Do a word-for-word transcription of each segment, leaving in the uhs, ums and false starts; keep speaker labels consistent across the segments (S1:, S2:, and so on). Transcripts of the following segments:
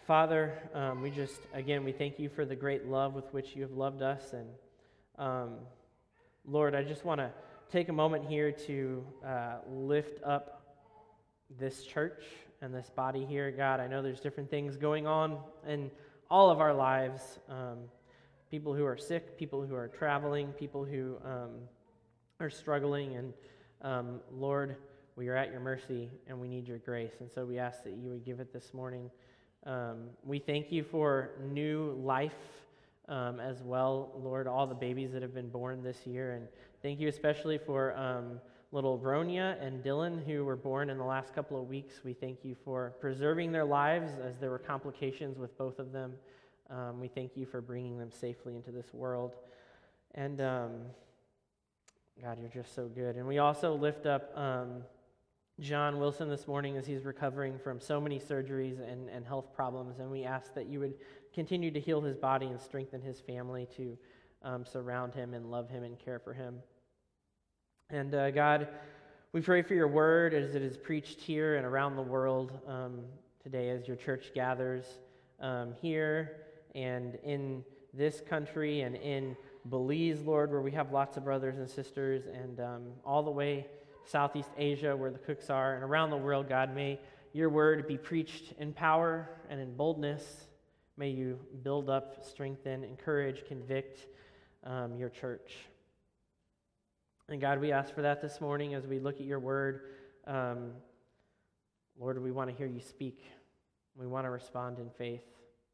S1: Father, um, we just, again, we thank you for the great love with which you have loved us. And um, Lord, I just want to take a moment here to uh, lift up this church and this body here. God, I know there's different things going on in all of our lives. Um, people who are sick, people who are traveling, people who um, are struggling. And um, Lord, we are at your mercy and we need your grace. And so we ask that you would give it this morning. Um, we thank you for new life um, as well, Lord, all the babies that have been born this year. And thank you especially for um, little Ronia and Dylan, who were born in the last couple of weeks. We thank you for preserving their lives as there were complications with both of them. Um, we thank you for bringing them safely into this world. And um, God, you're just so good. And we also lift up Um, John Wilson this morning as he's recovering from so many surgeries and, and health problems, and we ask that you would continue to heal his body and strengthen his family to um, surround him and love him and care for him. And uh, God, we pray for your word as it is preached here and around the world um, today as your church gathers um, here and in this country and in Belize, Lord, where we have lots of brothers and sisters, and um, all the way Southeast Asia, where the Cooks are, and around the world, God, may your word be preached in power and in boldness. May you build up, strengthen, encourage, convict um, your church. And God, we ask for that this morning as we look at your word. Um, Lord, we want to hear you speak. We want to respond in faith.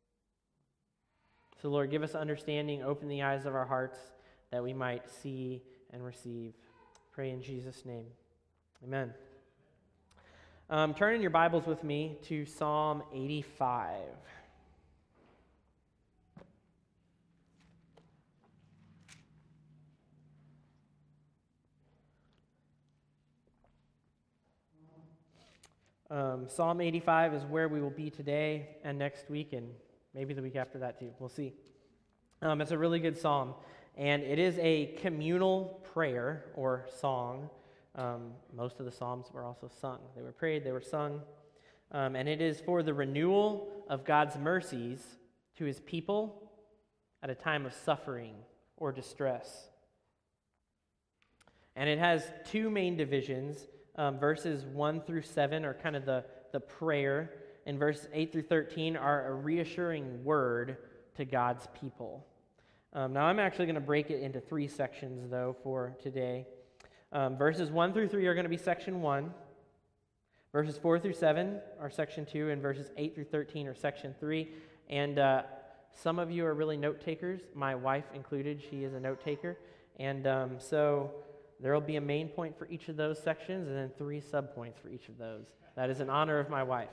S1: So, Lord, give us understanding, open the eyes of our hearts that we might see and receive. Pray in Jesus' name. Amen. Um, turn in your Bibles with me to Psalm eighty-five. Um, Psalm eighty-five is where we will be today and next week and maybe the week after that too. We'll see. Um, it's a really good psalm. And it is a communal prayer or song. Um, most of the psalms were also sung. They were prayed, they were sung. Um, and it is for the renewal of God's mercies to his people at a time of suffering or distress. And it has two main divisions. Um, verses one through seven are kind of the, the prayer, and verses eight through thirteen are a reassuring word to God's people. Um, now, I'm actually going to break it into three sections, though, for today. Um, verses one through three are going to be section one. Verses four through seven are section two, and verses eight through thirteen are section three. And uh, some of you are really note takers, my wife included. She is a note taker. And um, so there will be a main point for each of those sections, and then three subpoints for each of those. That is in honor of my wife.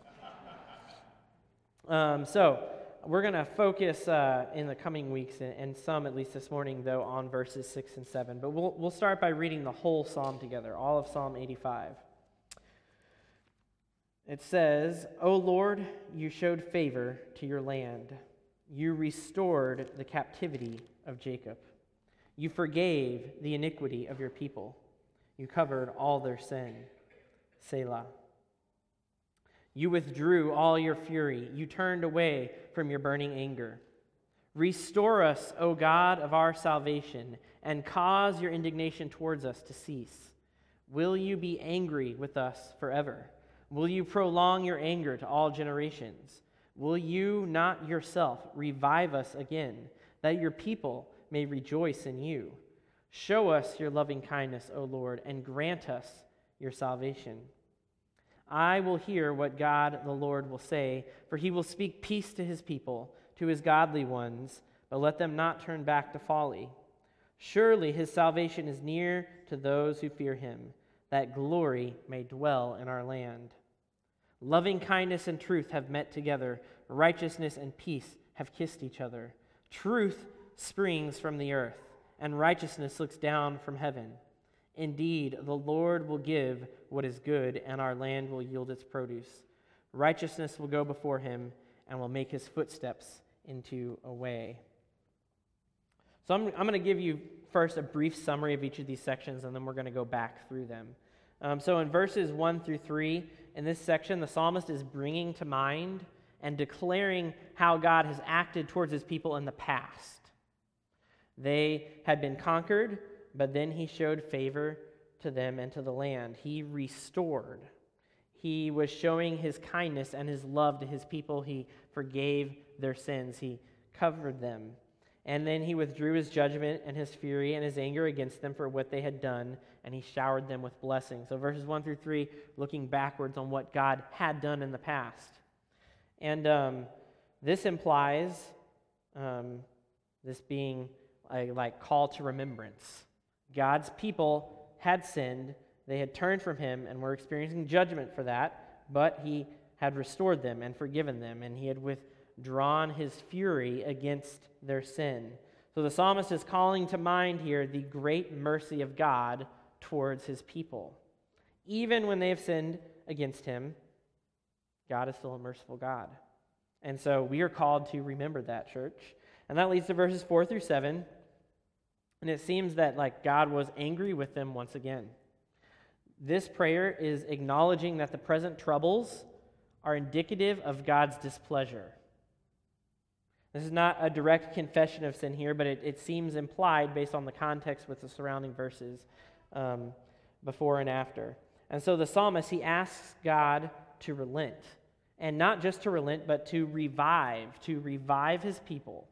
S1: Um, so... We're going to focus uh, in the coming weeks, and, and some at least this morning, though, on verses six and seven. But we'll, we'll start by reading the whole psalm together, all of Psalm eighty-five. It says, O Lord, you showed favor to your land. You restored the captivity of Jacob. You forgave the iniquity of your people. You covered all their sin. Selah. You withdrew all your fury. You turned away from your burning anger. Restore us, O God of our salvation, and cause your indignation towards us to cease. Will you be angry with us forever? Will you prolong your anger to all generations? Will you not yourself revive us again, that your people may rejoice in you? Show us your loving kindness, O Lord, and grant us your salvation. I will hear what God the Lord will say, for he will speak peace to his people, to his godly ones, but let them not turn back to folly. Surely his salvation is near to those who fear him, that glory may dwell in our land. Loving kindness and truth have met together. Righteousness and peace have kissed each other. Truth springs from the earth, and righteousness looks down from heaven. Indeed, the Lord will give what is good, and our land will yield its produce. Righteousness will go before him, and will make his footsteps into a way. So I'm, I'm going to give you first a brief summary of each of these sections, and then we're going to go back through them. Um, so in verses one through three, in this section, the psalmist is bringing to mind and declaring how God has acted towards his people in the past. They had been conquered, but then he showed favor to them and to the land. He restored. He was showing his kindness and his love to his people. He forgave their sins. He covered them. And then he withdrew his judgment and his fury and his anger against them for what they had done, and he showered them with blessings. So verses one through three, looking backwards on what God had done in the past. And um, this implies um, this being a like call to remembrance. God's people had sinned, they had turned from him and were experiencing judgment for that, but he had restored them and forgiven them, and he had withdrawn his fury against their sin. So the psalmist is calling to mind here the great mercy of God towards his people. Even when they have sinned against him, God is still a merciful God. And so we are called to remember that, church. And that leads to verses four through seven. And it seems that like God was angry with them once again. This prayer is acknowledging that the present troubles are indicative of God's displeasure. This is not a direct confession of sin here, but it, it seems implied based on the context with the surrounding verses um, before and after. And so the psalmist, he asks God to relent. And not just to relent, but to revive, to revive his people.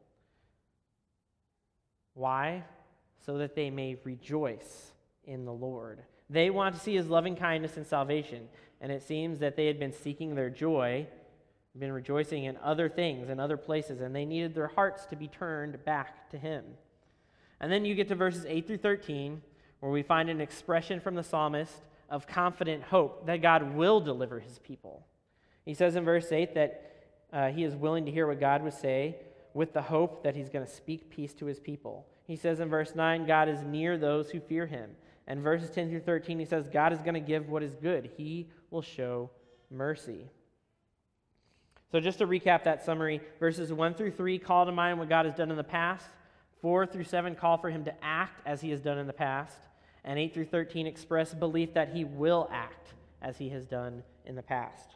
S1: Why? So that they may rejoice in the Lord. They want to see his loving kindness and salvation. And it seems that they had been seeking their joy, been rejoicing in other things and other places, and they needed their hearts to be turned back to him. And then you get to verses eight through thirteen, where we find an expression from the psalmist of confident hope that God will deliver his people. He says in verse eight that uh, he is willing to hear what God would say with the hope that he's going to speak peace to his people. He says in verse nine, God is near those who fear him. And verses ten through thirteen, he says, God is going to give what is good. He will show mercy. So just to recap that summary, verses one through three call to mind what God has done in the past. four through seven call for him to act as he has done in the past. And eight through thirteen express belief that he will act as he has done in the past.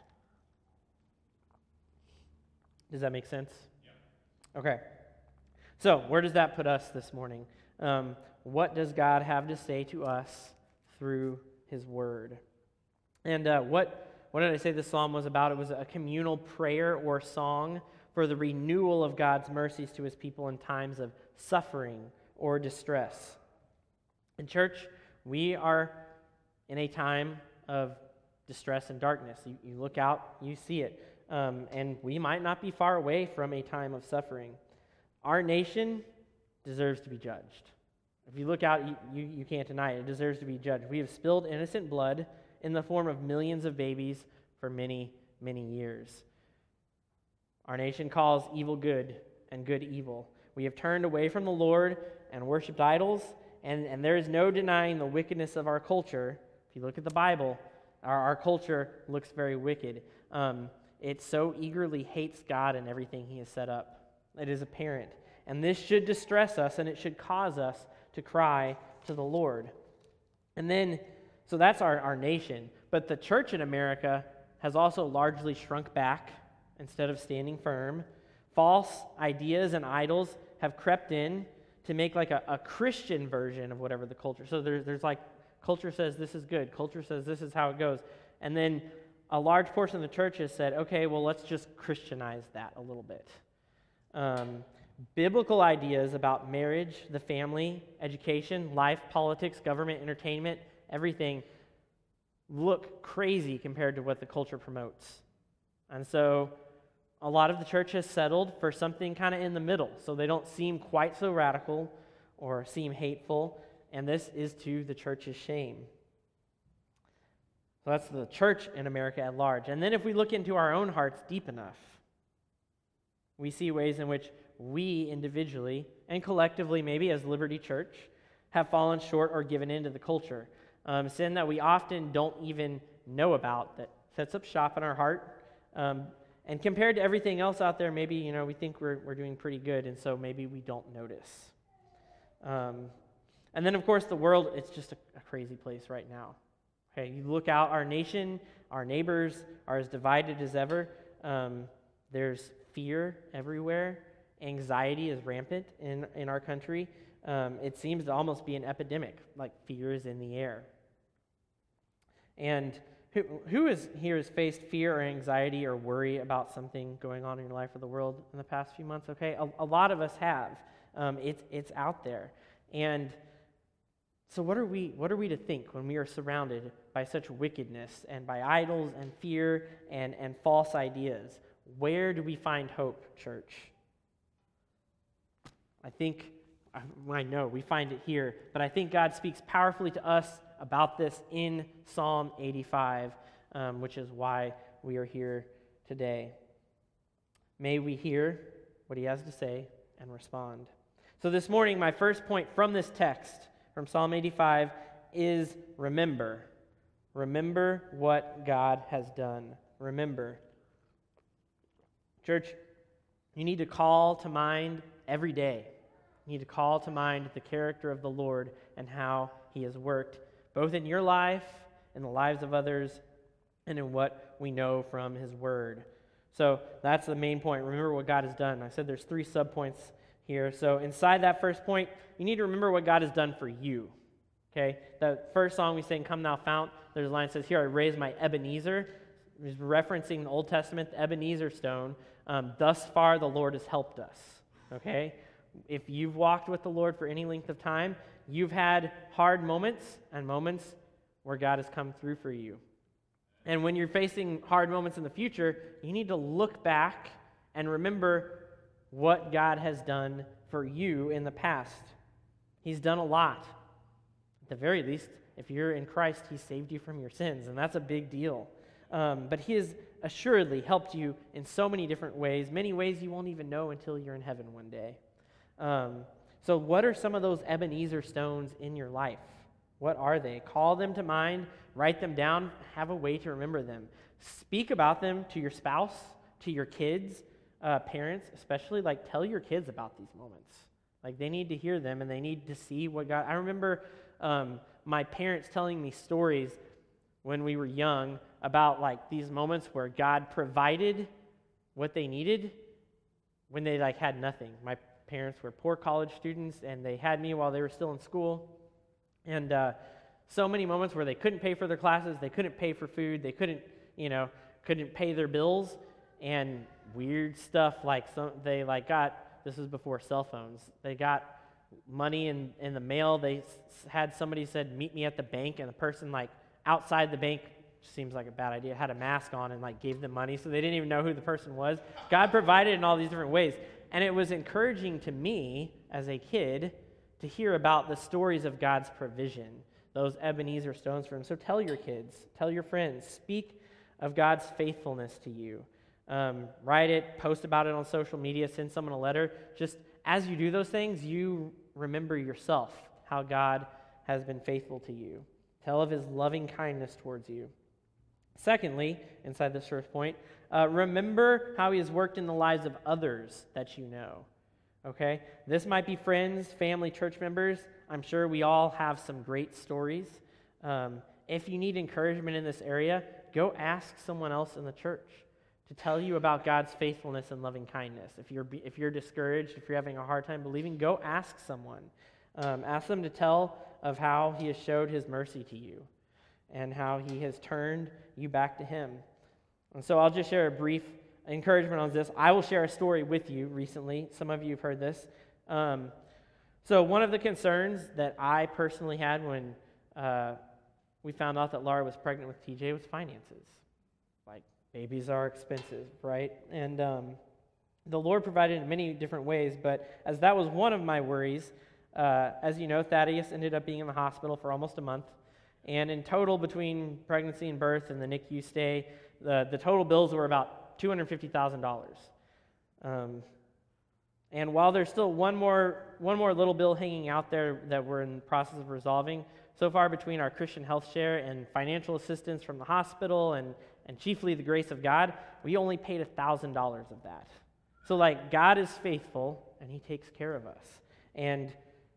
S1: Does that make sense? Yeah. Okay. So where does that put us this morning? Um, what does God have to say to us through his word? And uh, what... What did I say this psalm was about? It was a communal prayer or song for the renewal of God's mercies to his people in times of suffering or distress. In church, we are in a time of distress and darkness. You, you look out, you see it. Um, and we might not be far away from a time of suffering. Our nation deserves to be judged. If you look out, you, you, you can't deny it. It deserves to be judged. We have spilled innocent blood in the form of millions of babies for many, many years. Our nation calls evil good and good evil. We have turned away from the Lord and worshipped idols, and, and there is no denying the wickedness of our culture. If you look at the Bible, our, our culture looks very wicked. Um, it so eagerly hates God and everything he has set up. It is apparent. And this should distress us, and it should cause us to cry to the Lord. And then So that's our, our nation. But the church in America has also largely shrunk back instead of standing firm. False ideas and idols have crept in to make like a, a Christian version of whatever the culture. So there's, there's like, culture says this is good. Culture says this is how it goes. And then a large portion of the church has said, okay, well, let's just Christianize that a little bit. Um, biblical ideas about marriage, the family, education, life, politics, government, entertainment, everything look crazy compared to what the culture promotes. And so a lot of the church has settled for something kind of in the middle, so they don't seem quite so radical or seem hateful, and this is to the church's shame. So that's the church in America at large. And then if we look into our own hearts deep enough, we see ways in which we individually and collectively, maybe as Liberty Church, have fallen short or given in to the culture. Um, sin that we often don't even know about that sets up shop in our heart. Um, and compared to everything else out there, maybe, you know, we think we're we're doing pretty good, and so maybe we don't notice. Um, and then, of course, the world, it's just a, a crazy place right now. Okay, you look out, our nation, our neighbors are as divided as ever. Um, There's fear everywhere. Anxiety is rampant in, in our country. Um, it seems to almost be an epidemic, like fear is in the air. And who, who is here has faced fear or anxiety or worry about something going on in your life or the world in the past few months? Okay, a, a lot of us have. Um, it's it's out there. And so what are we what are we to think when we are surrounded by such wickedness and by idols and fear and, and false ideas? Where do we find hope, church? I think, I know we find it here, but I think God speaks powerfully to us about this in Psalm eighty-five, um, which is why we are here today. May we hear what he has to say and respond. So this morning, my first point from this text, from Psalm eighty-five, is remember. Remember what God has done. Remember. Church, you need to call to mind every day. You need to call to mind the character of the Lord and how he has worked, both in your life, in the lives of others, and in what we know from his word. So that's the main point. Remember what God has done. I said there's three subpoints here. So inside that first point, you need to remember what God has done for you. Okay? The first song we sang, Come Thou Fount, there's a line that says, Here I raise my Ebenezer. He's referencing the Old Testament, the Ebenezer stone. Um, Thus far the Lord has helped us. Okay? If you've walked with the Lord for any length of time, you've had hard moments and moments where God has come through for you. And when you're facing hard moments in the future, you need to look back and remember what God has done for you in the past. He's done a lot. At the very least, if you're in Christ, he saved you from your sins, and that's a big deal. Um, but he has assuredly helped you in so many different ways, many ways you won't even know until you're in heaven one day. Um, so what are some of those Ebenezer stones in your life? What are they? Call them to mind, write them down, have a way to remember them. Speak about them to your spouse, to your kids, uh, parents especially. Like, tell your kids about these moments. Like, they need to hear them, and they need to see what God... I remember um, my parents telling me stories when we were young about, like, these moments where God provided what they needed when they, like, had nothing. My parents were poor college students, and they had me while they were still in school. And uh, so many moments where they couldn't pay for their classes, they couldn't pay for food, they couldn't, you know, couldn't pay their bills, and weird stuff like some they like got. This was before cell phones. They got money in in the mail. They s- had somebody said, "Meet me at the bank," and the person like outside the bank, seems like a bad idea, had a mask on and like gave them money, so they didn't even know who the person was. God provided in all these different ways. And it was encouraging to me as a kid to hear about the stories of God's provision, those Ebenezer stones for him. So tell your kids, tell your friends, speak of God's faithfulness to you. Um, write it, post about it on social media, send someone a letter. Just as you do those things, you remember yourself, how God has been faithful to you. Tell of his loving kindness towards you. Secondly, inside this first point, uh, remember how he has worked in the lives of others that you know. Okay? This might be friends, family, church members. I'm sure we all have some great stories. Um, if you need encouragement in this area, go ask someone else in the church to tell you about God's faithfulness and loving kindness. If you're if you're discouraged, if you're having a hard time believing, go ask someone. Um, ask them to tell of how he has showed his mercy to you and how he has turned you back to him. And so I'll just share a brief encouragement on this. I will share a story with you recently. Some of you have heard this. Um, so one of the concerns that I personally had when uh, we found out that Laura was pregnant with T J was finances. Like, babies are expensive, right? And um, the Lord provided in many different ways, but as that was one of my worries, uh, as you know, Thaddeus ended up being in the hospital for almost a month. And in total, between pregnancy and birth and the N I C U stay, the, the total bills were about two hundred fifty thousand dollars. Um, and while there's still one more one more little bill hanging out there that we're in the process of resolving, so far between our Christian health share and financial assistance from the hospital and, and chiefly the grace of God, we only paid one thousand dollars of that. So, like, God is faithful, and he takes care of us. And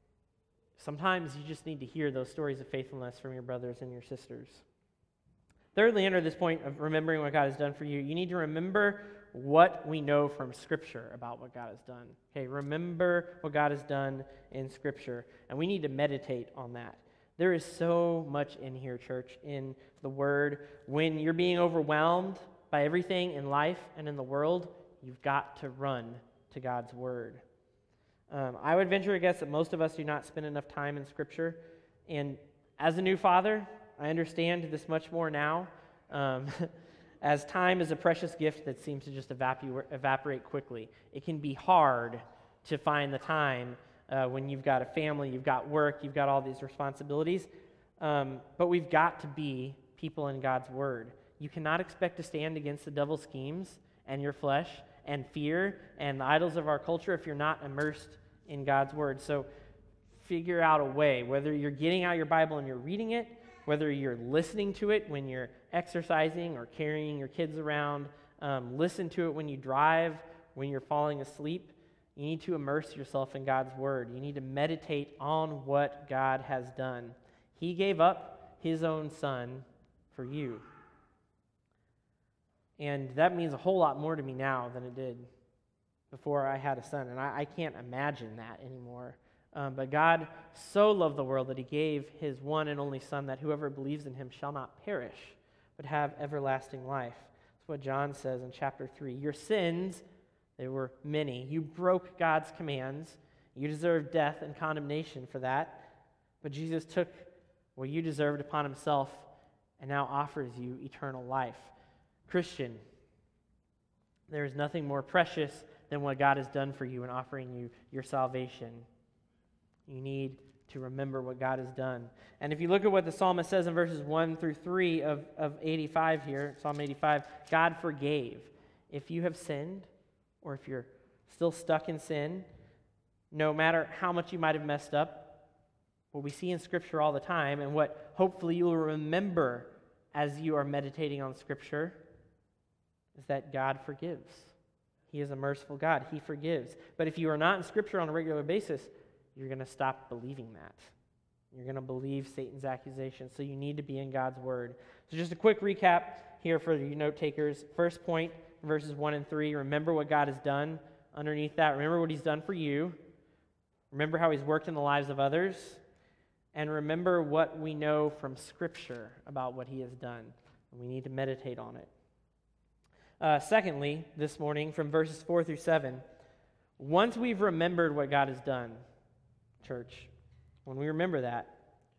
S1: sometimes you just need to hear those stories of faithfulness from your brothers and your sisters. Thirdly, under this point of remembering what God has done for you, you need to remember what we know from Scripture about what God has done. Okay, remember what God has done in Scripture, and we need to meditate on that. There is so much in here, church, in the Word. When you're being overwhelmed by everything in life and in the world, you've got to run to God's Word. Um, I would venture a guess that most of us do not spend enough time in Scripture, and as a new father, I understand this much more now, um, as time is a precious gift that seems to just evaporate, evaporate quickly. It can be hard to find the time uh, when you've got a family, you've got work, you've got all these responsibilities, um, but we've got to be people in God's Word. You cannot expect to stand against the devil's schemes and your flesh and fear and the idols of our culture if you're not immersed in God's Word. So figure out a way, whether you're getting out your Bible and you're reading it, whether you're listening to it when you're exercising or carrying your kids around, um, listen to it when you drive, when you're falling asleep. You need to immerse yourself in God's Word. You need to meditate on what God has done. He gave up His own Son for you. And that means a whole lot more to me now than it did before I had a son. And I, I can't imagine that anymore. Um, but God so loved the world that He gave His one and only Son, that whoever believes in Him shall not perish, but have everlasting life. That's what John says in chapter three. Your sins, they were many. You broke God's commands. You deserved death and condemnation for that. But Jesus took what you deserved upon Himself and now offers you eternal life. Christian, there is nothing more precious than what God has done for you in offering you your salvation. You need to remember what God has done. And if you look at what the psalmist says in verses one through three of, of eighty-five here, Psalm eighty-five, God forgave. If you have sinned, or if you're still stuck in sin, no matter how much you might have messed up, what we see in Scripture all the time, and what hopefully you'll remember as you are meditating on Scripture, is that God forgives. He is a merciful God. He forgives. But if you are not in Scripture on a regular basis, you're going to stop believing that. You're going to believe Satan's accusations. So you need to be in God's Word. So just a quick recap here for you note takers. First point, verses one and three, remember what God has done. Underneath that, remember what He's done for you. Remember how He's worked in the lives of others. And remember what we know from Scripture about what He has done. And we need to meditate on it. Uh, secondly, this morning, from verses four through seven, once we've remembered what God has done, church, when we remember that,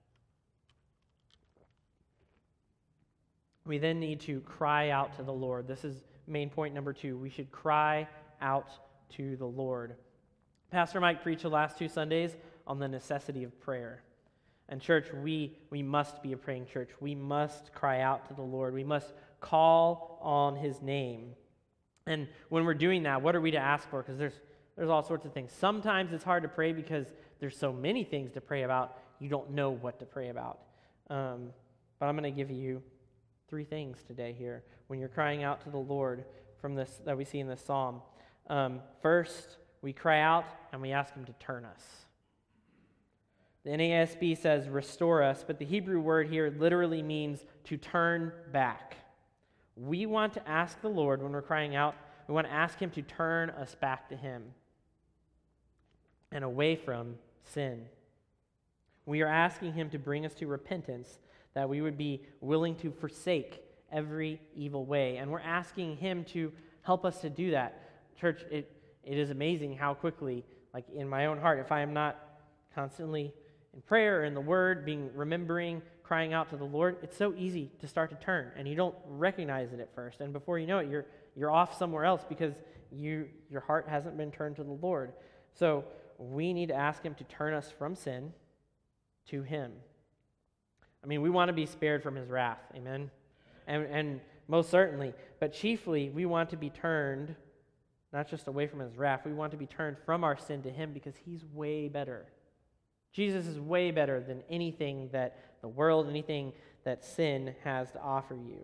S1: we then need to cry out to the Lord. This is main point number two. We should cry out to the Lord. Pastor Mike preached the last two Sundays on the necessity of prayer. And church, we, we must be a praying church. We must cry out to the Lord. We must call on His name. And when we're doing that, what are we to ask for? Because there's there's all sorts of things. Sometimes it's hard to pray because there's so many things to pray about, you don't know what to pray about. Um, but I'm going to give you three things today here when you're crying out to the Lord from this that we see in this psalm. Um, first, we cry out and we ask Him to turn us. The N A S B says restore us, but the Hebrew word here literally means to turn back. We want to ask the Lord when we're crying out, we want to ask Him to turn us back to Him and away from sin. We are asking Him to bring us to repentance, that we would be willing to forsake every evil way. And we're asking Him to help us to do that. Church, it, it is amazing how quickly, like in my own heart, if I am not constantly in prayer or in the Word, being remembering, crying out to the Lord, it's so easy to start to turn, and you don't recognize it at first. And before you know it, you're you're off somewhere else because you your heart hasn't been turned to the Lord. So we need to ask Him to turn us from sin to Him. I mean, we want to be spared from His wrath, amen? And, and most certainly, but chiefly, we want to be turned, not just away from His wrath, we want to be turned from our sin to Him because He's way better. Jesus is way better than anything that the world, anything that sin has to offer you.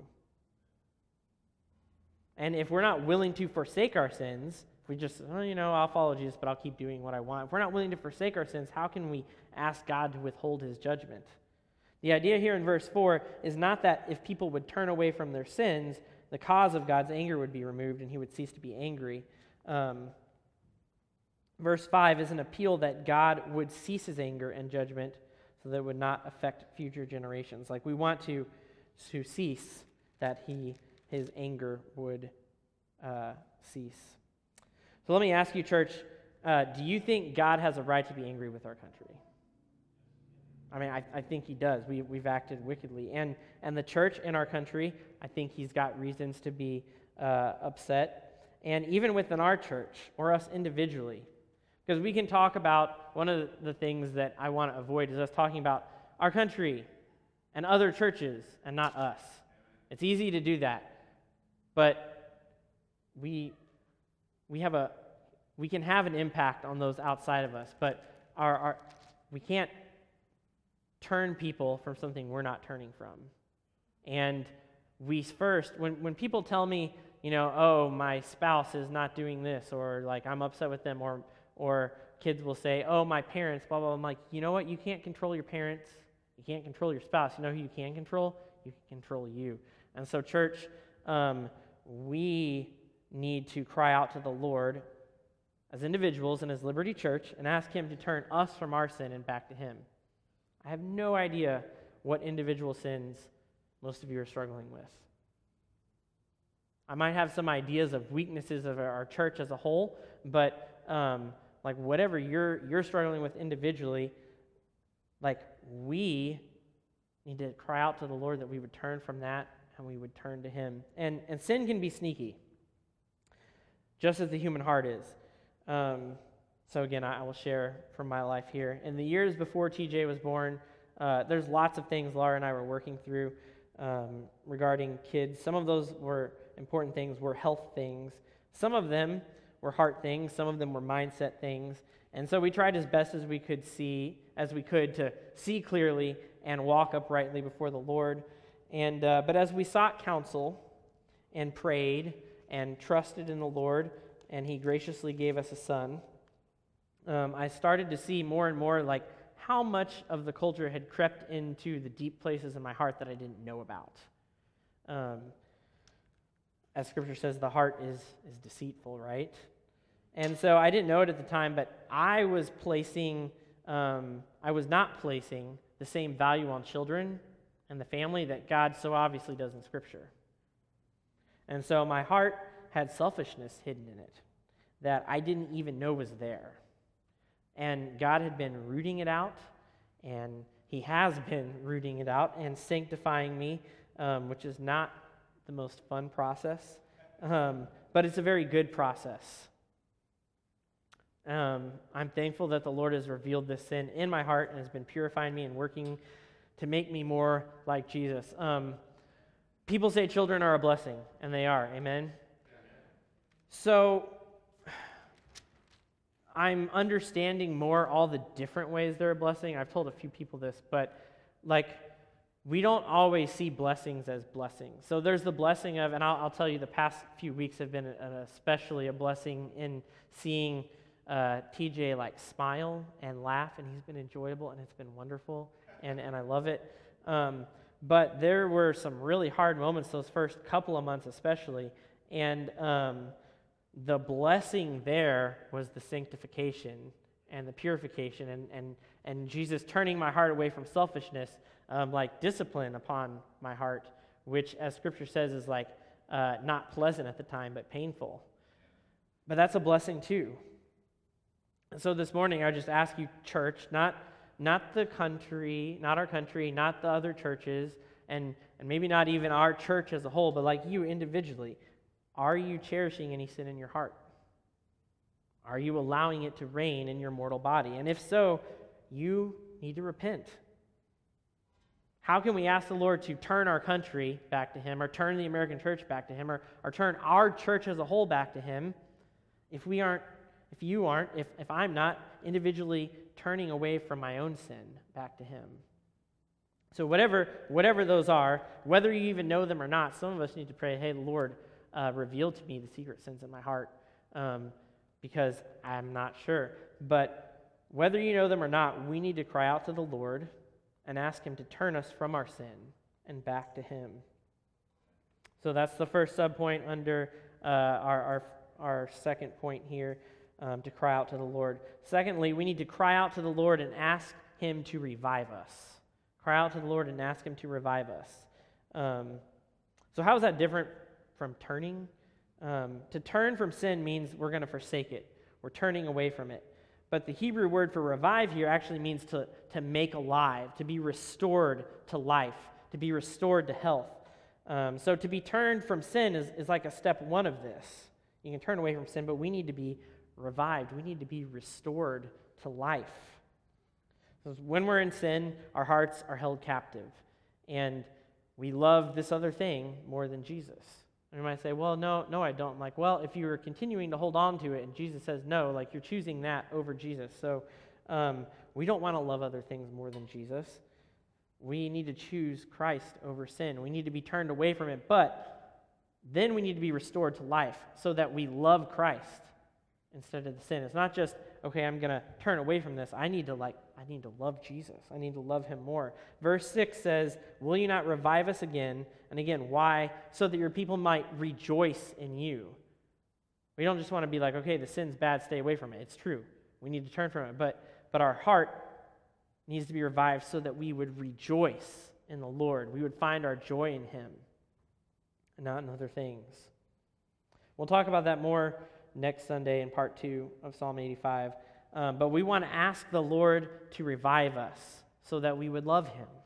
S1: And if we're not willing to forsake our sins, if we just, oh, you know, I'll follow Jesus, but I'll keep doing what I want. If we're not willing to forsake our sins, how can we ask God to withhold His judgment? The idea here in verse four is not that if people would turn away from their sins, the cause of God's anger would be removed and he would cease to be angry. Um, verse five is an appeal that God would cease his anger and judgment so that it would not affect future generations. Like we want to, to cease, that he his anger would uh, cease. So let me ask you, church, uh, do you think God has a right to be angry with our country? I mean, I, I think he does. We, we've acted wickedly. And, and the church in our country, I think he's got reasons to be uh, upset. And even within our church, or us individually, because we can talk about, one of the things that I want to avoid is us talking about our country and other churches and not us. It's easy to do that. But we we have a we can have an impact on those outside of us, but our, our we can't turn people from something we're not turning from. And we first, when, when people tell me, you know, oh, my spouse is not doing this, or like I'm upset with them, or or kids will say, oh, my parents, blah, blah, blah. I'm like, you know what? You can't control your parents. You can't control your spouse. You know who you can control? You can control you. And so, church, um, we need to cry out to the Lord as individuals and as Liberty Church and ask him to turn us from our sin and back to him. I have no idea what individual sins most of you are struggling with. I might have some ideas of weaknesses of our church as a whole, but um, like whatever you're you're struggling with individually, like we need to cry out to the Lord that we would turn from that and we would turn to him. And and sin can be sneaky, just as the human heart is. Um, so again, I, I will share from my life here. In the years before T J was born, uh, there's lots of things Laura and I were working through um, regarding kids. Some of those were important things, were health things. Some of them were heart things. Some of them were mindset things. And so we tried as best as we could see, as we could, to see clearly and walk uprightly before the Lord. And uh, but as we sought counsel and prayed and trusted in the Lord, and he graciously gave us a son, um, I started to see more and more like how much of the culture had crept into the deep places in my heart that I didn't know about. Um, as Scripture says, the heart is is deceitful, right? And so I didn't know it at the time, but I was placing, um, I was not placing the same value on children and the family that God so obviously does in Scripture. And so my heart had selfishness hidden in it that I didn't even know was there. And God had been rooting it out, and he has been rooting it out and sanctifying me, um, which is not the most fun process, um, but it's a very good process. Um, I'm thankful that the Lord has revealed this sin in my heart and has been purifying me and working to make me more like Jesus. Um, people say children are a blessing, and they are. Amen? So I'm understanding more all the different ways they're a blessing. I've told a few people this, but like we don't always see blessings as blessings. So there's the blessing of, and I'll, I'll tell you, the past few weeks have been an, especially a blessing in seeing uh, T J like smile and laugh, and he's been enjoyable, and it's been wonderful, and, and I love it. Um, but there were some really hard moments those first couple of months especially, and um, the blessing there was the sanctification and the purification and, and, and Jesus turning my heart away from selfishness, um, like discipline upon my heart, which, as Scripture says, is like uh, not pleasant at the time, but painful. But that's a blessing too. And so this morning, I just ask you, church, not not the country, not our country, not the other churches, and, and maybe not even our church as a whole, but like you individually, are you cherishing any sin in your heart? Are you allowing it to reign in your mortal body? And if so, you need to repent. How can we ask the Lord to turn our country back to him, or turn the American church back to him, or, or turn our church as a whole back to him, if we aren't, if you aren't, if, if I'm not individually turning away from my own sin back to him? So whatever, whatever those are, whether you even know them or not, some of us need to pray, hey, Lord, uh, reveal to me the secret sins in my heart, um, because I'm not sure. But whether you know them or not, we need to cry out to the Lord and ask him to turn us from our sin and back to him. So that's the first subpoint under uh, our, our, our second point here, um, to cry out to the Lord. Secondly, we need to cry out to the Lord and ask him to revive us. Cry out to the Lord and ask him to revive us. Um, so how is that different from turning? Um, to turn from sin means we're going to forsake it. We're turning away from it. But the Hebrew word for revive here actually means to, to make alive, to be restored to life, to be restored to health. Um, so to be turned from sin is, is like a step one of this. You can turn away from sin, but we need to be revived. We need to be restored to life. So when we're in sin, our hearts are held captive. And we love this other thing more than Jesus. And you might say, well, no, no, I don't. I'm like, well, if you're continuing to hold on to it and Jesus says no, like you're choosing that over Jesus. So um, we don't want to love other things more than Jesus. We need to choose Christ over sin. We need to be turned away from it. But then we need to be restored to life so that we love Christ instead of the sin. It's not just, okay, I'm going to turn away from this. I need to like, I need to love Jesus. I need to love him more. Verse six says, will you not revive us again? And again, why? So that your people might rejoice in you. We don't just want to be like, okay, the sin's bad, stay away from it. It's true. We need to turn from it. But, but our heart needs to be revived so that we would rejoice in the Lord. We would find our joy in him and not in other things. We'll talk about that more next Sunday in part two of Psalm eighty-five. Um, but we want to ask the Lord to revive us so that we would love him.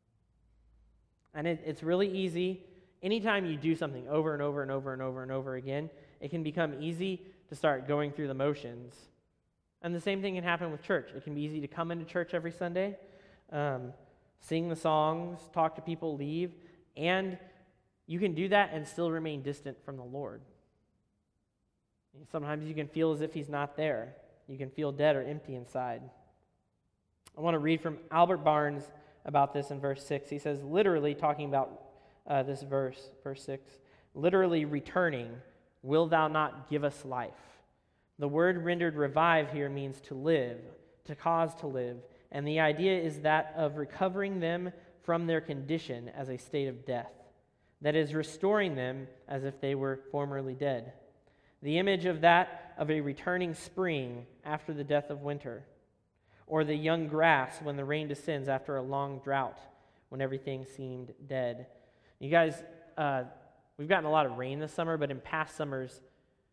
S1: And it, it's really easy. Anytime you do something over and over and over and over and over again, it can become easy to start going through the motions. And the same thing can happen with church. It can be easy to come into church every Sunday, um, sing the songs, talk to people, leave, and you can do that and still remain distant from the Lord. Sometimes you can feel as if he's not there. You can feel dead or empty inside. I want to read from Albert Barnes about this in verse six. He says, literally talking about uh, this verse, verse six, literally returning, will thou not give us life? The word rendered revive here means to live, to cause to live, and the idea is that of recovering them from their condition as a state of death, that is, restoring them as if they were formerly dead. The image of that of a returning spring after the death of winter, or the young grass when the rain descends after a long drought, when everything seemed dead. You guys, uh, we've gotten a lot of rain this summer, but in past summers,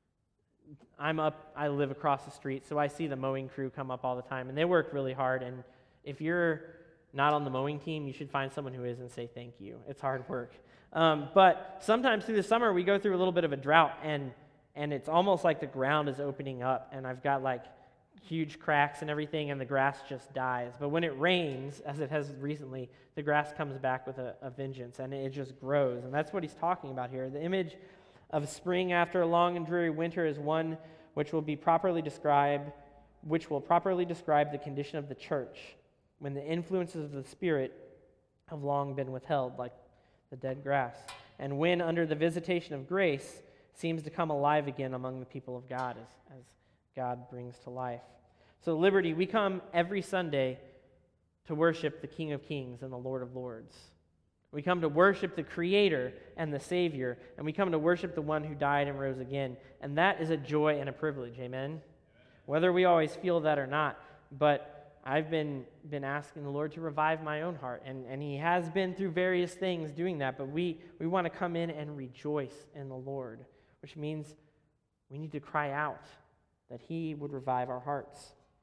S1: I'm up, I live across the street, so I see the mowing crew come up all the time, and they work really hard, and if you're not on the mowing team, you should find someone who is and say thank you. It's hard work. Um, but sometimes through the summer, we go through a little bit of a drought, and and it's almost like the ground is opening up, and I've got like huge cracks and everything, and the grass just dies. But when it rains, as it has recently, the grass comes back with a, a vengeance, and it just grows, and that's what he's talking about here. The image of spring after a long and dreary winter is one which will be properly described, which will properly describe the condition of the church when the influences of the Spirit have long been withheld, like the dead grass, and when, under the visitation of grace, seems to come alive again among the people of God as, as God brings to life. So Liberty, we come every Sunday to worship the King of Kings and the Lord of Lords. We come to worship the Creator and the Savior, and we come to worship the one who died and rose again. And that is a joy and a privilege, amen? Whether we always feel that or not, but I've been, been asking the Lord to revive my own heart, and, and he has been through various things doing that, but we, we want to come in and rejoice in the Lord, which means we need to cry out that he would revive our hearts.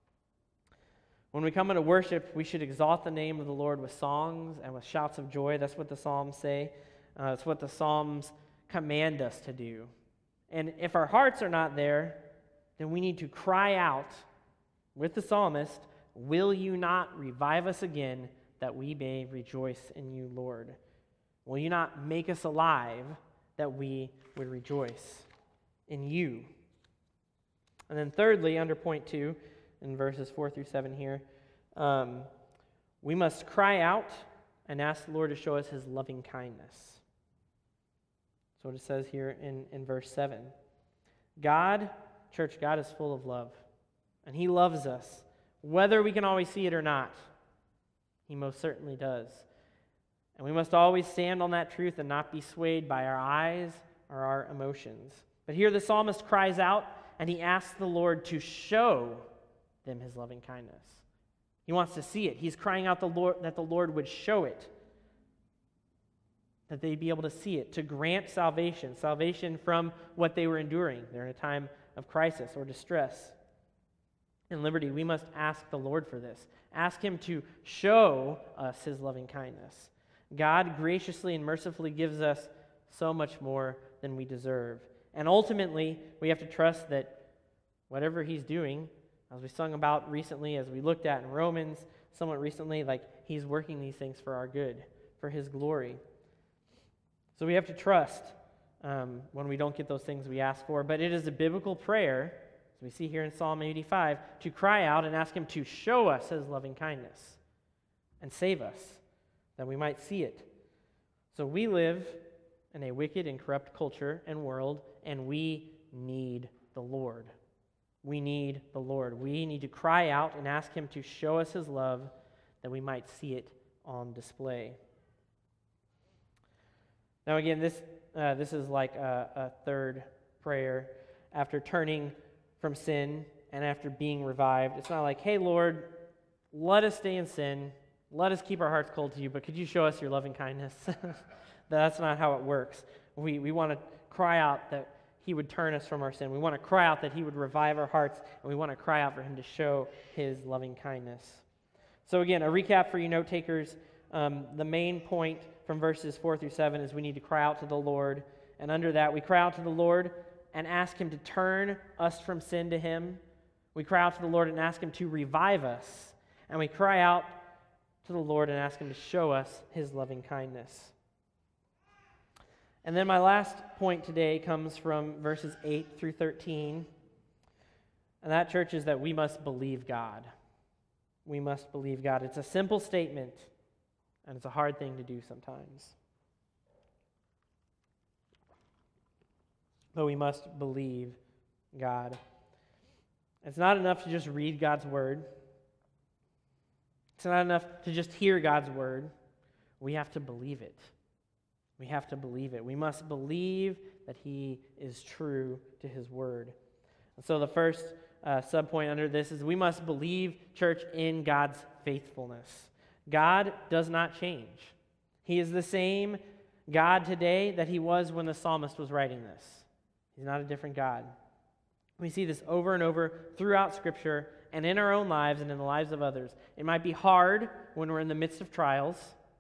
S1: When we come into worship, we should exalt the name of the Lord with songs and with shouts of joy. That's what the Psalms say. Uh, it's what the Psalms command us to do. And if our hearts are not there, then we need to cry out with the psalmist, will you not revive us again that we may rejoice in you, Lord? Will you not make us alive that we would rejoice in you? And then thirdly, under point two, in verses four through seven here, um, we must cry out and ask the Lord to show us his loving kindness. That's what it says here in, in verse seven. God, church, God is full of love, and he loves us, whether we can always see it or not. He most certainly does. And we must always stand on that truth and not be swayed by our eyes or our emotions. But here the psalmist cries out, and he asks the Lord to show them his loving kindness. He wants to see it. He's crying out the Lord that the Lord would show it, that they'd be able to see it, to grant salvation, salvation from what they were enduring. They're in a time of crisis or distress. In liberty, we must ask the Lord for this. Ask him to show us his loving kindness. God graciously and mercifully gives us so much more than we deserve. And ultimately, we have to trust that whatever he's doing, as we sung about recently, as we looked at in Romans somewhat recently, like he's working these things for our good, for his glory. So we have to trust um, when we don't get those things we ask for. But it is a biblical prayer, as we see here in Psalm eighty-five, to cry out and ask him to show us his loving kindness and save us, that we might see it. So we live in a wicked and corrupt culture and world, and we need the Lord. We need the Lord. We need to cry out and ask him to show us his love, that we might see it on display. Now again, this uh, this is like a, a third prayer after turning from sin and after being revived. It's not like, hey, Lord, let us stay in sin. Let us keep our hearts cold to you, but could you show us your loving kindness? That's not how it works. We, we want to cry out that he would turn us from our sin. We want to cry out that he would revive our hearts, and we want to cry out for him to show his loving kindness. So again, a recap for you note takers. Um, the main point from verses four through seven is we need to cry out to the Lord. And under that, we cry out to the Lord and ask him to turn us from sin to him. We cry out to the Lord and ask him to revive us. And we cry out to the Lord and ask him to show us his loving kindness. And then my last point today comes from verses eight through thirteen. And that, church, is that we must believe God. We must believe God. It's a simple statement, and it's a hard thing to do sometimes. But we must believe God. It's not enough to just read God's word. It's not enough to just hear God's word. We have to believe it. We have to believe it. We must believe that he is true to his word. And so the first uh, subpoint under this is we must believe, church, in God's faithfulness. God does not change. He is the same God today that he was when the psalmist was writing this. He's not a different God. We see this over and over throughout Scripture and in our own lives and in the lives of others. It might be hard when we're in the midst of trials,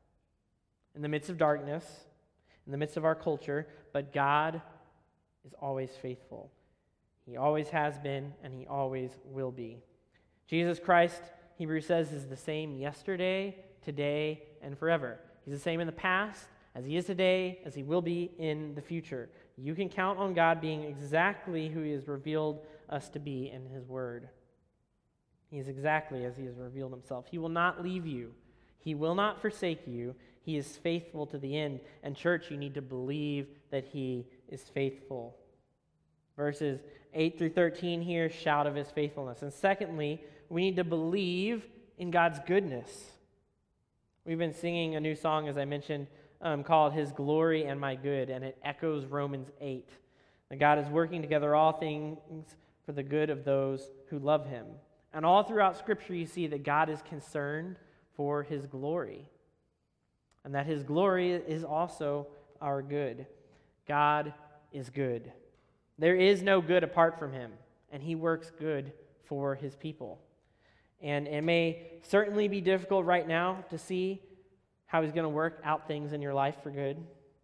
S1: in the midst of darkness, in the midst of our culture, but God is always faithful. He always has been, and he always will be. Jesus Christ, Hebrews says, is the same yesterday, today, and forever. He's the same in the past, as he is today, as he will be in the future. You can count on God being exactly who he has revealed us to be in his word. He is exactly as he has revealed himself. He will not leave you. He will not forsake you. He is faithful to the end. And church, you need to believe that he is faithful. Verses eight through thirteen here shout of his faithfulness. And secondly, we need to believe in God's goodness. We've been singing a new song, as I mentioned, um, called His Glory and My Good, and it echoes Romans eight. That God is working together all things for the good of those who love him. And all throughout Scripture, you see that God is concerned for his glory, and that his glory is also our good. God is good. There is no good apart from him, and he works good for his people. And it may certainly be difficult right now to see how he's going to work out things in your life for good,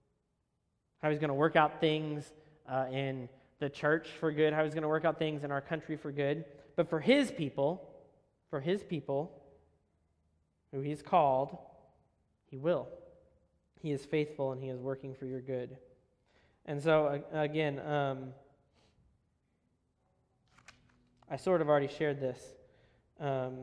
S1: how he's going to work out things uh, in the church for good, how he's going to work out things in our country for good. But for his people, for his people who he's called, he will. He is faithful and he is working for your good. And so, again, um, I sort of already shared this. Um,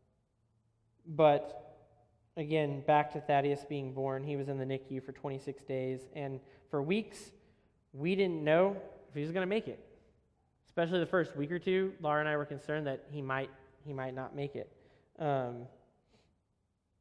S1: but, again, back to Thaddeus being born. He was in the N I C U for twenty-six days. And for weeks, we didn't know if he was going to make it. Especially the first week or two, Laura and I were concerned that he might he might not make it. Um,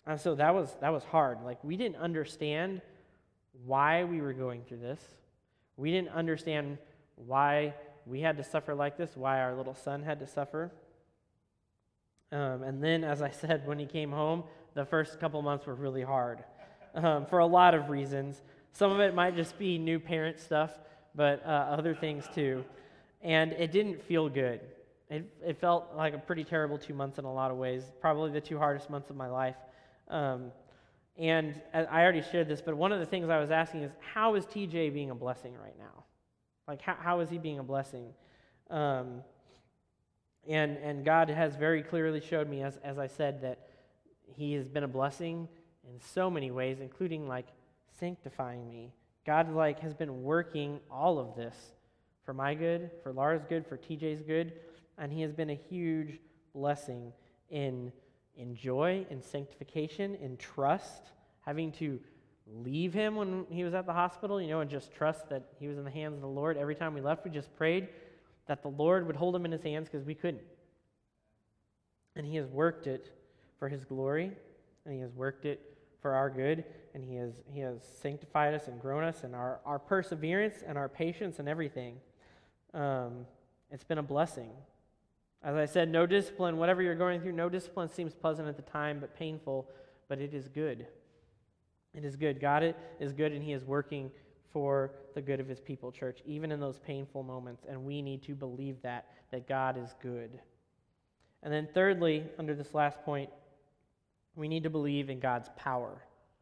S1: And so that was that was hard. Like, we didn't understand why we were going through this. We didn't understand why we had to suffer like this, why our little son had to suffer. Um, and then, as I said, when he came home, the first couple months were really hard um, for a lot of reasons. Some of it might just be new parent stuff, but uh, other things too. And it didn't feel good. It, it felt like a pretty terrible two months in a lot of ways, probably the two hardest months of my life. Um, and I already shared this, but one of the things I was asking is, how is T J being a blessing right now? Like, how, how is he being a blessing? Um, and and God has very clearly showed me, as, as I said, that he has been a blessing in so many ways, including, like, sanctifying me. God, like, has been working all of this for my good, for Laura's good, for T J's good, and he has been a huge blessing in, in joy, in sanctification, in trust, having to leave him when he was at the hospital, you know, and just trust that he was in the hands of the Lord. Every time we left, we just prayed that the Lord would hold him in his hands because we couldn't. And he has worked it for his glory, and he has worked it for our good, and he has he has sanctified us and grown us, and our, our perseverance and our patience and everything. Um, it's been a blessing. As I said, no discipline, whatever you're going through, no discipline seems pleasant at the time, but painful, but it is good. It is good. God is good, and he is working for the good of his people, church, even in those painful moments, and we need to believe that, that God is good. And then thirdly, under this last point, we need to believe in God's power.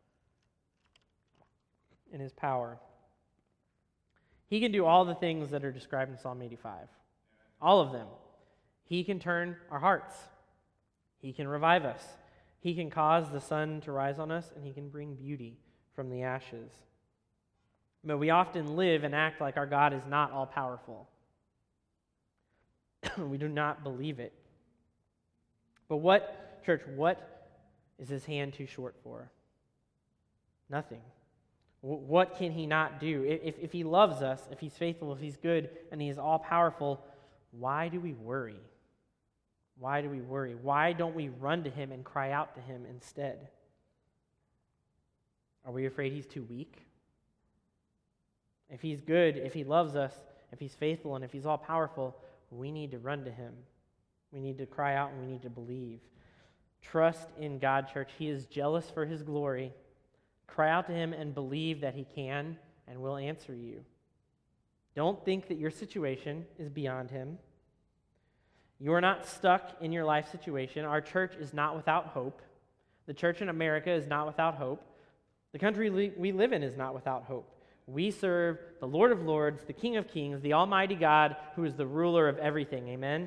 S1: In his power. He can do all the things that are described in Psalm eighty-five. All of them. He can turn our hearts. He can revive us. He can cause the sun to rise on us, and he can bring beauty from the ashes. But we often live and act like our God is not all-powerful. We do not believe it. But what, church, what is his hand too short for? Nothing. What can he not do? If, if he loves us, if he's faithful, if he's good, and he is all-powerful, why do we worry? Why do we worry? Why don't we run to him and cry out to him instead? Are we afraid he's too weak? If he's good, if he loves us, if he's faithful, and if he's all-powerful, we need to run to him. We need to cry out, and we need to believe. Trust in God, church. He is jealous for his glory. Cry out to him and believe that he can and will answer you. Don't think that your situation is beyond him. You are not stuck in your life situation. Our church is not without hope. The church in America is not without hope. The country we live in is not without hope. We serve the Lord of Lords, the King of Kings, the Almighty God, who is the ruler of everything. Amen?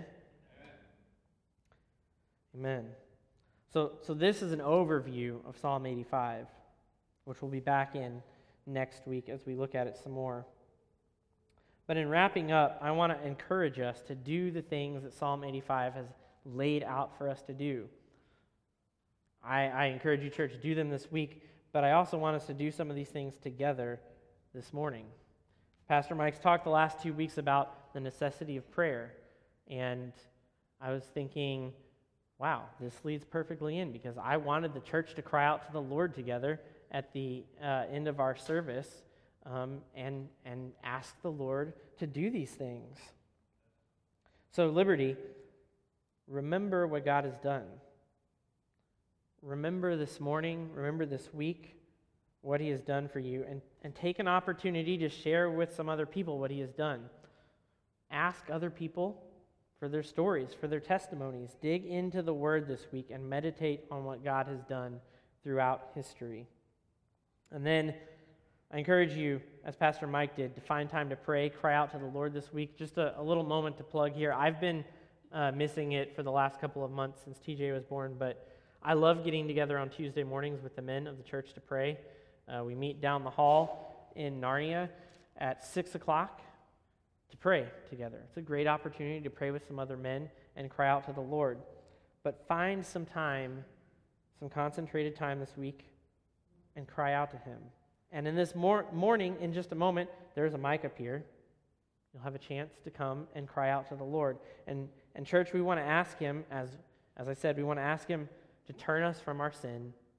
S1: Amen. Amen. So, so this is an overview of Psalm eighty-five, which we'll be back in next week as we look at it some more. But in wrapping up, I want to encourage us to do the things that Psalm eighty-five has laid out for us to do. I, I encourage you, church, to do them this week, but I also want us to do some of these things together this morning. Pastor Mike's talked the last two weeks about the necessity of prayer, and I was thinking, wow, this leads perfectly in, because I wanted the church to cry out to the Lord together at the uh, end of our service um, and, and ask the Lord to do these things. So, Liberty, remember what God has done. Remember this morning, remember this week, what he has done for you, and, and take an opportunity to share with some other people what he has done. Ask other people for their stories, for their testimonies. Dig into the Word this week and meditate on what God has done throughout history. And then I encourage you, as Pastor Mike did, to find time to pray, cry out to the Lord this week. Just a, a little moment to plug here. I've been uh, missing it for the last couple of months since T J was born, but I love getting together on Tuesday mornings with the men of the church to pray. Uh, we meet down the hall in Narnia at six o'clock to pray together. It's a great opportunity to pray with some other men and cry out to the Lord. But find some time, some concentrated time this week, and cry out to him. And in this mor- morning, in just a moment, there's a mic up here. You'll have a chance to come and cry out to the Lord. And, and church, we want to ask him, as, as I said, we want to ask him to turn us from our sin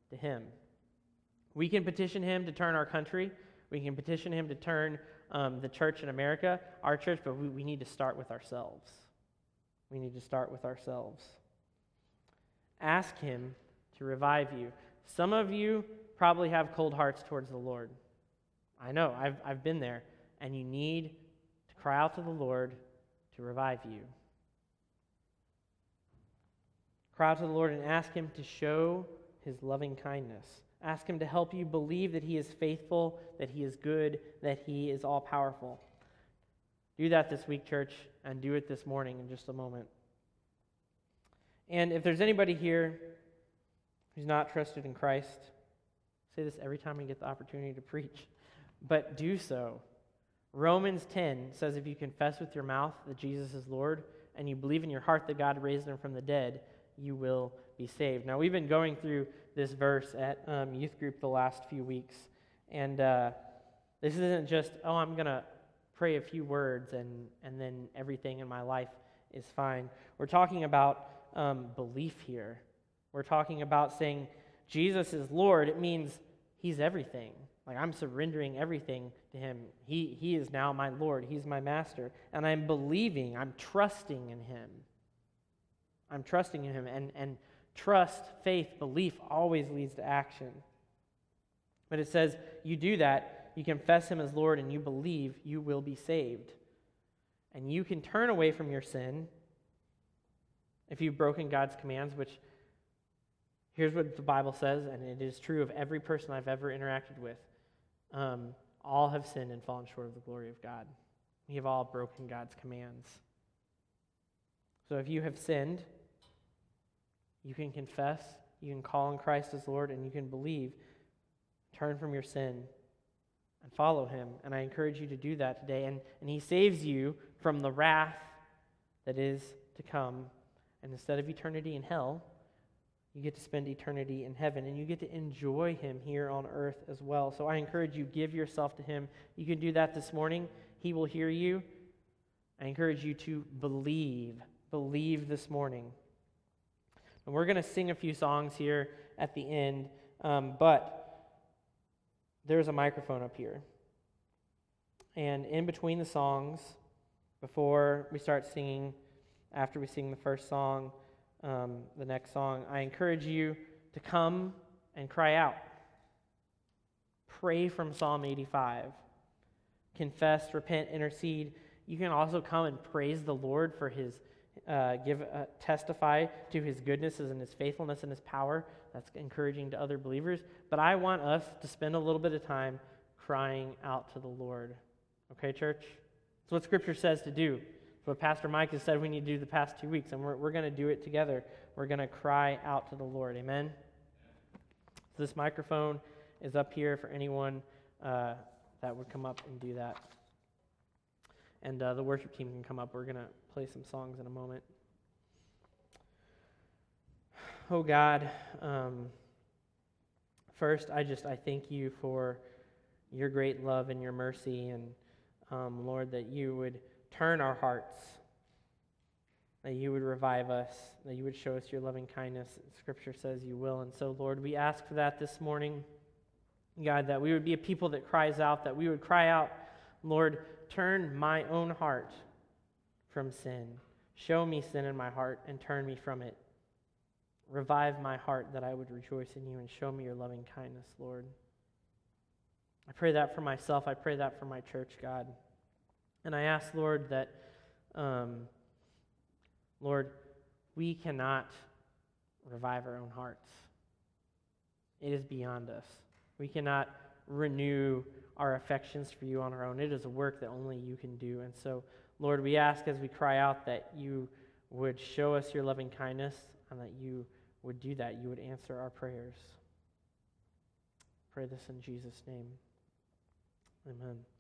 S1: to him. We can petition him to turn our country. We can petition him to turn um, the church in America, our church, but we, we need to start with ourselves. We need to start with ourselves. Ask him to revive you. Some of you probably have cold hearts towards the Lord. I know, I've, I've been there. And you need to cry out to the Lord to revive you. Cry out to the Lord and ask him to show his loving kindness. Ask him to help you believe that he is faithful, that he is good, that he is all-powerful. Do that this week, church, and do it this morning in just a moment. And if there's anybody here who's not trusted in Christ, I say this every time I get the opportunity to preach, but do so. Romans ten says if you confess with your mouth that Jesus is Lord and you believe in your heart that God raised him from the dead, you will be saved. Now, we've been going through this verse at um, youth group the last few weeks, and uh, this isn't just, oh, I'm going to pray a few words and, and then everything in my life is fine. We're talking about um, belief here. We're talking about saying Jesus is Lord. It means he's everything. Like, I'm surrendering everything to him. He, he is now my Lord. He's my master. And I'm believing, I'm trusting in him. I'm trusting in him. And, and trust, faith, belief always leads to action. But it says, you do that, you confess him as Lord, and you believe, you will be saved. And you can turn away from your sin if you've broken God's commands, which here's what the Bible says, and it is true of every person I've ever interacted with. Um, all have sinned and fallen short of the glory of God. We have all broken God's commands. So if you have sinned, you can confess, you can call on Christ as Lord, and you can believe, turn from your sin, and follow him. And I encourage you to do that today. And, and he saves you from the wrath that is to come. And instead of eternity in hell, you get to spend eternity in heaven, and you get to enjoy him here on earth as well. So I encourage you, give yourself to him. You can do that this morning. He will hear you. I encourage you to believe. Believe this morning. And we're going to sing a few songs here at the end, um, but there's a microphone up here. And in between the songs, before we start singing, after we sing the first song, um, the next song, I encourage you to come and cry out. Pray from Psalm eighty-five. Confess, repent, intercede. You can also come and praise the Lord for his Uh, give uh, testify to his goodness and his faithfulness and his power. That's encouraging to other believers. But I want us to spend a little bit of time crying out to the Lord. Okay, church? That's what Scripture says to do. It's what Pastor Mike has said we need to do the past two weeks, and we're, we're going to do it together. We're going to cry out to the Lord. Amen? So this microphone is up here for anyone uh, that would come up and do that. And uh, the worship team can come up. We're going to play some songs in a moment. Oh God, um, first I just, I thank you for your great love and your mercy, and um, Lord, that you would turn our hearts, that you would revive us, that you would show us your loving kindness. Scripture says you will. And so, Lord, we ask for that this morning. God, that we would be a people that cries out, that we would cry out, Lord, turn my own heart from sin. Show me sin in my heart and turn me from it. Revive my heart that I would rejoice in you, and show me your loving kindness, Lord. I pray that for myself. I pray that for my church, God. And I ask, Lord, that, um, Lord, we cannot revive our own hearts. It is beyond us. We cannot renew our affections for you on our own. It is a work that only you can do. And so, Lord, we ask as we cry out that you would show us your loving kindness, and that you would do that. You would answer our prayers. Pray this in Jesus' name. Amen.